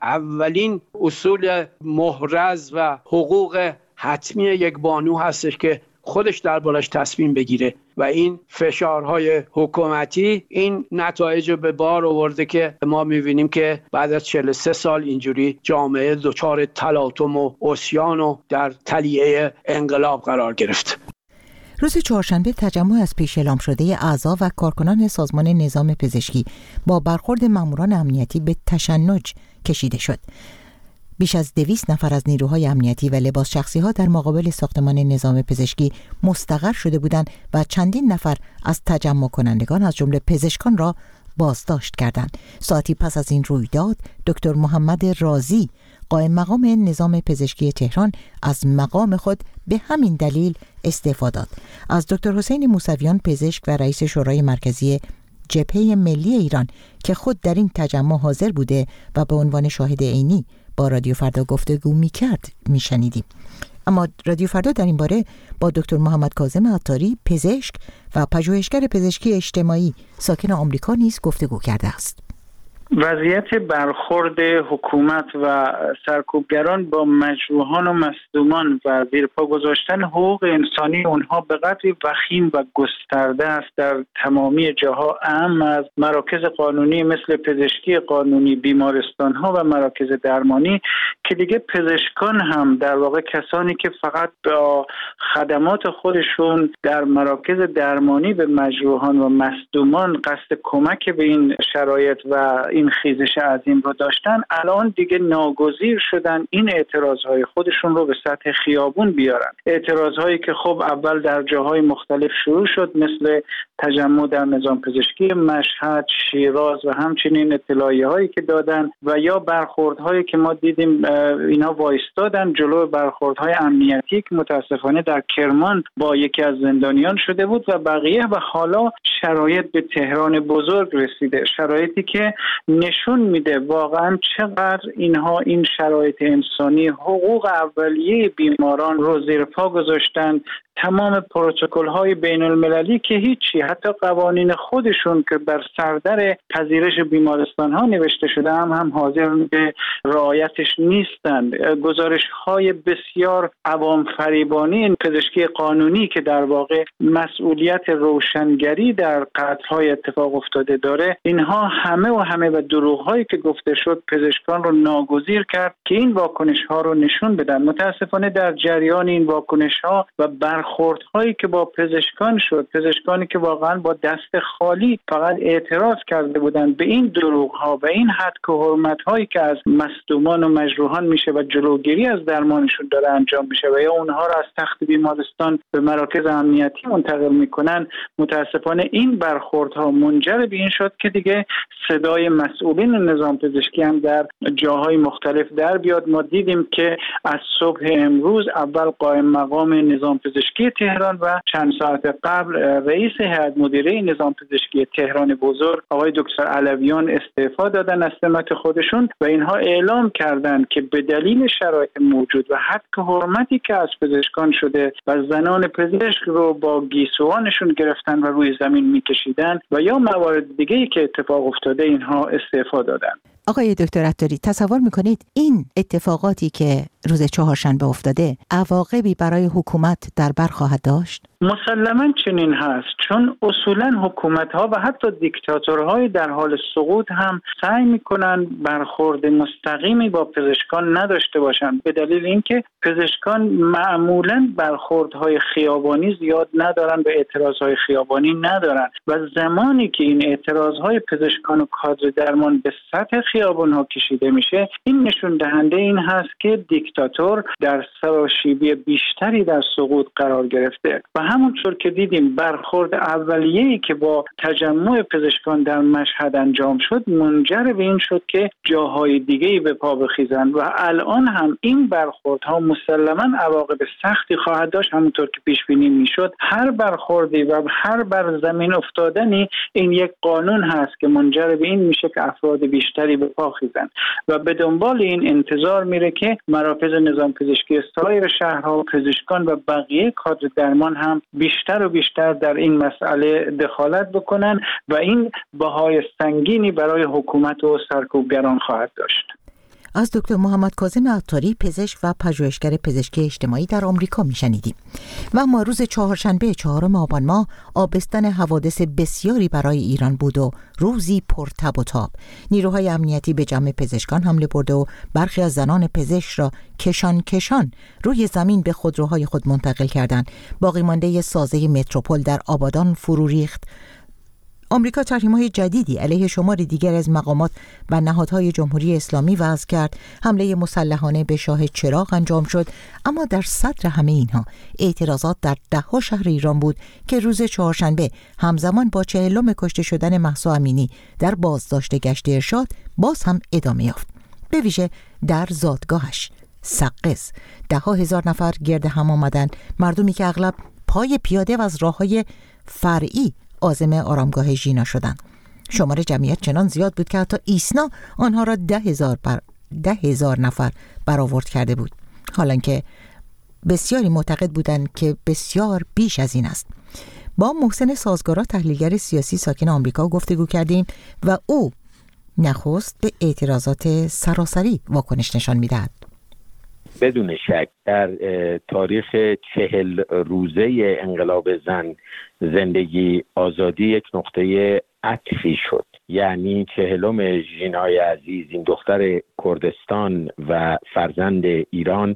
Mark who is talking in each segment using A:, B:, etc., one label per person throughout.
A: اولین اصول محرز و حقوق حتمی یک بانو هستش که خودش دربارش تصمیم بگیره و این فشارهای حکومتی این نتایج به بار آورده که ما می‌بینیم که بعد از 43 سال اینجوری جامعه دچار تلاطم و عصیان و در تلیعه انقلاب قرار گرفت.
B: روز چهارشنبه تجمع از پیش اعلام شده اعضا و کارکنان سازمان نظام پزشکی با برخورد ماموران امنیتی به تشنج کشیده شد. بیش از 200 نفر از نیروهای امنیتی و لباس شخصی ها در مقابل ساختمان نظام پزشکی مستقر شده بودند و چندین نفر از تجمع کنندگان از جمله پزشکان را بازداشت کردند. ساعتی پس از این رویداد دکتر محمد رازی قائم مقام نظام پزشکی تهران از مقام خود به همین دلیل استعفا داد. از دکتر حسین موسویان پزشک و رئیس شورای مرکزی جبهه ملی ایران که خود در این تجمع حاضر بوده و به عنوان شاهد عینی با رادیو فردا گفتگو می‌کرد می‌شنیدیم. اما رادیو فردا در این باره با دکتر محمد کاظم عطاری پزشک و پژوهشگر پزشکی اجتماعی ساکن آمریکا نیز گفتگو کرده است.
C: وضعیت برخورد حکومت و سرکوبگران با مجروحان و مصدومان و زیرپا گذاشتن حقوق انسانی اونها به قدری وخیم و گسترده است در تمامی جاها، اهم از مراکز قانونی مثل پزشکی قانونی، بیمارستان‌ها و مراکز درمانی، که دیگه پزشکان هم در واقع کسانی که فقط با خدمات خودشون در مراکز درمانی به مجروحان و مصدومان قصد کمک به این شرایط و این خیزش عظیم رو داشتن، الان دیگه ناگزیر شدن این اعتراضهای خودشون رو به سطح خیابون بیارن. اعتراضهایی که خب اول در جاهای مختلف شروع شد، مثل تجمع در نظام پزشکی مشهد، شیراز و همچنین اطلاعیه‌هایی که دادن و یا برخوردهایی که ما دیدیم اینا وایستادن جلو برخوردهای امنیتی که متاسفانه در کرمان با یکی از زندانیان شده بود و بقیه، و حالا شرایط به تهران بزرگ رسیده، شرایطی که نشون میده واقعا چقدر اینها این شرایط انسانی، حقوق اولیه بیماران رو زیر پا گذاشتن. تمام پروتکل‌های بین‌المللی که هیچی، حتی قوانین خودشون که بر سردر پذیرش بیمارستان‌ها نوشته شده هم حاضر به رعایتش نیستند. گزارش‌های بسیار عوام فریبانه پزشکی قانونی که در واقع مسئولیت روشنگری در قتل‌های اتفاق افتاده داره، اینها همه و دروغ‌هایی که گفته شد پزشکان رو ناگزیر کرد که این واکنش‌ها رو نشون بدن. متأسفانه در جریان این واکنش‌ها و برخوردهایی که با پزشکان شد، پزشکانی که واقعا با دست خالی فقط اعتراض کرده بودند به این دروغ‌ها و این هتک و حرمت‌هایی که از مصدومان و مجروحان میشه و جلوگیری از درمانشون داره انجام میشه و یا اونها رو از تخت بیمارستان به مراکز امنیتی منتقل میکنن، متاسفانه این برخوردها منجر به این شد که دیگه صدای مسئولین نظام پزشکی هم در جاهای مختلف در بیاد. ما دیدیم که از صبح امروز اول قائم مقام نظام پزشکی تهران و چند ساعت قبل رئیس هیئت مدیره نظام پزشکی تهران بزرگ آقای دکتر علویان استعفا دادن از سمت خودشون و اینها اعلام کردند که به دلیل شرایط موجود و هتک حرمتی که از پزشکان شده و زنان پزشک رو با گیسوانشون گرفتن و روی زمین میکشیدن و یا موارد دیگه‌ای که اتفاق افتاده، اینها استعفا دادن.
B: آقای دکتر عطاری، تصور میکنید این اتفاقاتی که روز چهارشنبه افتاده عواقبی برای حکومت در بر خواهد داشت؟
C: مسلماً چنین هست، چون اصولاً حکومت‌ها و حتی دیکتاتورهای در حال سقوط هم سعی میکنن برخورد مستقیمی با پزشکان نداشته باشند، به دلیل اینکه پزشکان معمولاً برخوردهای خیابانی زیاد ندارن، به اعتراضهای خیابانی ندارن و زمانی که این اعتراضهای پزشکان و کادر درمان به سطح خیابان‌ها کشیده میشه، این نشون دهنده این هست که دیکتاتور در سراشیبی بیشتری در سقوط قرار گرفته و همونطور که دیدیم برخورد اولیه‌ای که با تجمع پزشکان در مشهد انجام شد منجر به این شد که جاهای دیگه‌ای به پا بخیزند و الان هم این برخوردها مسلماً عواقب سختی خواهد داشت. همونطور که پیش بینی میشد هر برخوردی و هر بر زمین افتادنی این یک قانون هست که منجر به این میشه که افراد بیشتری به پا خیزند و به دنبال این انتظار میره که مراکز نظام پزشکی سایر شهرها، پزشکان و بقیه کادر درمان هم بیشتر و بیشتر در این مسئله دخالت بکنن و این بهای سنگینی برای حکومت و سرکوبگران خواهد داشت.
B: از دکتر محمد کاظم عطاری، پزشک و پژوهشگر پزشکی اجتماعی در آمریکا میشنیدیم. و ما روز چهارشنبه 4 آبان ماه آبستن حوادث بسیاری برای ایران بود و روزی پر تب و تاب. نیروهای امنیتی به جمع پزشکان حمله برده و برخی از زنان پزشک را کشان روی زمین به خودروهای خود منتقل کردند. باقی مانده سازه متروپول در آبادان فرو ریخت. آمریکا تحریم‌های جدیدی علیه شماری دیگر از مقامات و نهادهای جمهوری اسلامی وضع کرد. حمله مسلحانه به شاه چراغ انجام شد، اما در صدر همه اینها اعتراضات در 10 شهر ایران بود که روز چهارشنبه همزمان با 40 کشته شدن مهسا امینی در بازداشت گشت ارشاد باز هم ادامه یافت. به ویژه در زادگاهش سقز 10,000 نفر گرد هم آمدن، مردمی که اغلب پای پیاده و از راه‌های فرعی عازم آرامگاه ژینا شدند. شمار جمعیت چنان زیاد بود که حتی ایسنا آنها را 10,000 نفر برآورد کرده بود، حالان که بسیاری معتقد بودند که بسیار بیش از این است. با محسن سازگارا، تحلیلگر سیاسی ساکن آمریکا، گفتگو کردیم و او نخست به اعتراضات سراسری واکنش نشان می‌دهد.
D: بدون شک در تاریخ 40 روزه انقلاب زن زندگی آزادی یک نقطه عطفی شد. یعنی 40 ژینای عزیز، این دختر کردستان و فرزند ایران،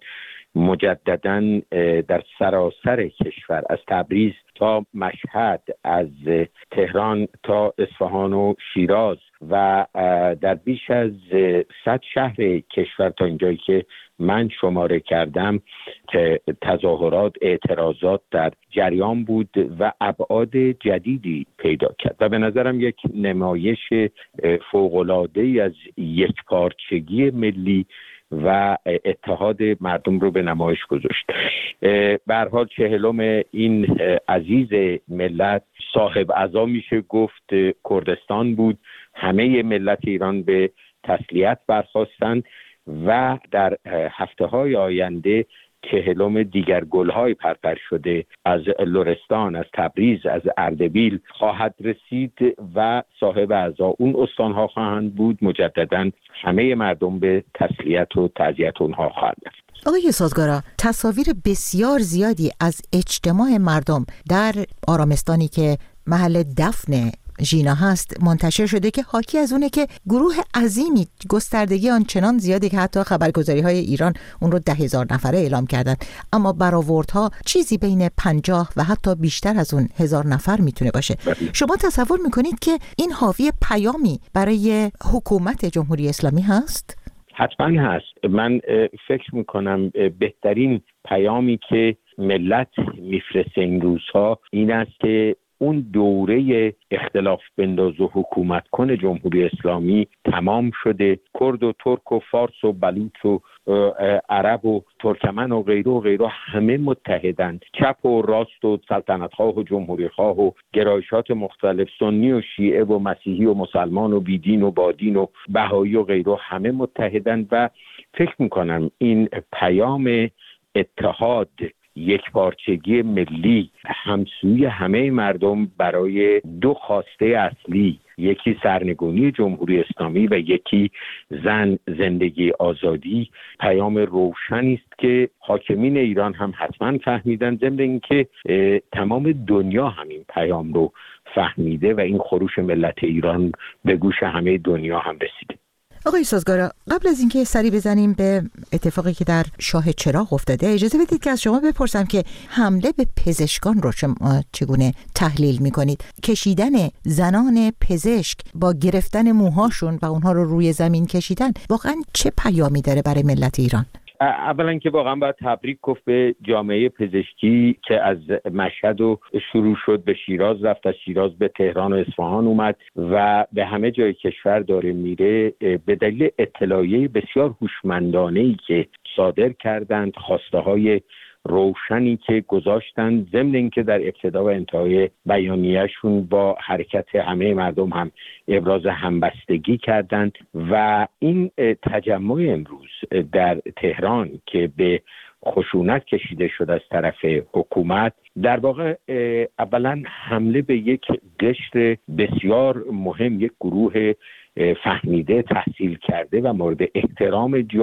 D: مجدداً در سراسر کشور، از تبریز تا مشهد، از تهران تا اصفهان و شیراز و در بیش از 100 شهر کشور تا اینجایی که من شماره کردم که تظاهرات، اعتراضات در جریان بود و ابعاد جدیدی پیدا کرد و به نظرم یک نمایش فوق‌العاده‌ای از یکپارچگی ملی و اتحاد مردم رو به نمایش گذاشت. به هر حال 40 این عزیز ملت صاحب عزا میشه گفت کردستان بود. همه ملت ایران به تسلیت برخاستند و در هفته‌های آینده 40 دیگر گل‌های پرپر شده از لرستان، از تبریز، از اردبیل خواهد رسید و صاحب عزا اون استان‌ها خواهند بود. مجدداً همه مردم به تسلیت و تعزیت اونها خواهند رفت.
B: آقای سازگارا، تصاویر بسیار زیادی از اجتماع مردم در آرامستانی که محل دفن ژینا هست منتشر شده که حاکی از اونه که گروه عظیمی، گستردگی آنچنان زیادی که حتی خبرگزاری‌های ایران اون رو 10,000 نفره اعلام کردن، اما برآوردها چیزی بین 50 و حتی بیشتر از اون 1000 نفر میتونه باشه. شما تصور میکنید که این حاوی پیامی برای حکومت جمهوری اسلامی هست؟
D: حتما هست. من فکر میکنم بهترین پیامی که ملت میفرسته این روزها این است که اون دوره اختلاف بنداز و حکومت کن جمهوری اسلامی تمام شده. کرد و ترک و فارس و بلوچ و عرب و ترکمن و غیره همه متحدند. چپ و راست و سلطنت‌خواه و جمهوری‌خواه و گرایشات مختلف، سنی و شیعه و مسیحی و مسلمان و بیدین و بادین و بهایی و غیره همه متحدند و فکر می‌کنم این پیام اتحاد، یکپارچگی ملی، همسوی همه مردم برای دو خواسته اصلی، یکی سرنگونی جمهوری اسلامی و یکی زندگی آزادی، پیام روشنی است که حاکمین ایران هم حتما فهمیدن، ضمن اینکه تمام دنیا همین پیام رو فهمیده و این خروش ملت ایران به گوش همه دنیا هم رسیده.
B: آقای سازگارا، قبل از اینکه سری بزنیم به اتفاقی که در شاه چراغ افتاده، اجازه بدید که از شما بپرسم که حمله به پزشکان رو شما چگونه تحلیل میکنید؟ کشیدن زنان پزشک با گرفتن موهاشون و اونها رو روی زمین کشیدن واقعا چه پیامی داره برای ملت ایران؟
D: اولا که واقعا باید تبریک گفت به جامعه پزشکی که از مشهد و شروع شد به شیراز رفت، از شیراز به تهران و اصفهان اومد و به همه جای کشور داره میره به دلیل اطلاعیه بسیار هوشمندانه‌ای که صادر کردند، خواسته های روشنی که گذاشتن، ضمن اینکه در ابتدا و انتهای بیانیه‌شون با حرکت همه مردم هم ابراز همبستگی کردند و این تجمع امروز در تهران که به خشونت کشیده شد از طرف حکومت، در واقع اولا حمله به یک قشر بسیار مهم، یک گروه فهمیده، تحصیل کرده و مورد احترام